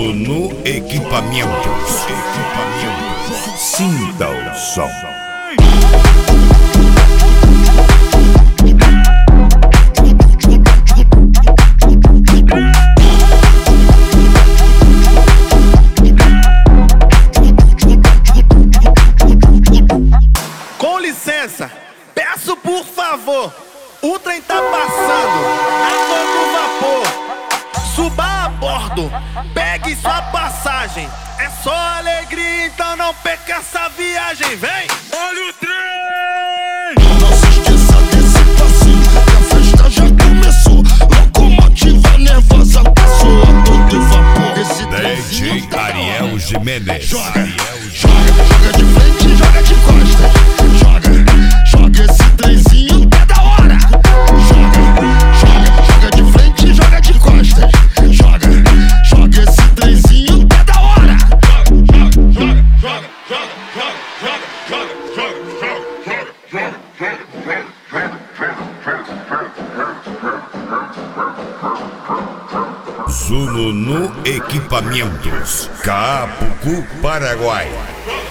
Zulu no Equipamentos. Sinta o som. Com licença, peço por favor, o trem tá passando a todo vapor. Suba a bordo, pegue sua passagem. É só alegria, então não perca essa viagem. Vem! Olha o trem! Não se esqueça desse passinho, que a festa já começou. Locomotiva nervosa passou a todo vapor. Esse DJ Ariel Jimenez. joga de frente, joga de costas. Joga esse trenzinho que é da hora. Joga de frente, joga de costas. Joga esse trenzinho que é da hora. Zulu no Equipamentos, Caapucu, Paraguai.